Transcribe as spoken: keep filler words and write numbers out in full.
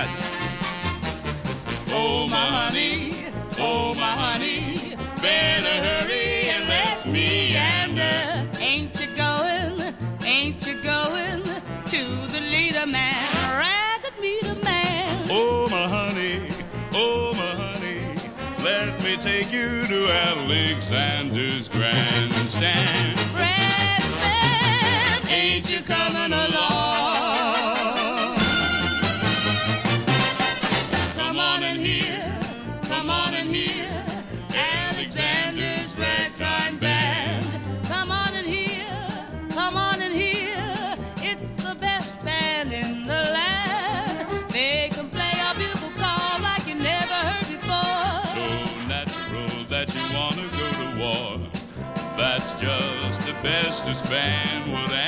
Oh, my honey, oh, my honey, better hurry and rest me yonder. Ain't you going, ain't you going to the leader man, ragged meter man? Oh, my honey, oh, my honey, let me take you to Alexander's grandstand. Grandstand, ain't you coming along? Come on in here, come on in here, Alexander's ragtime band. Come on in here, come on in here, it's the best band in the land. They can play a bugle call like you never heard before. So natural that you want to go to war. That's just the best this band would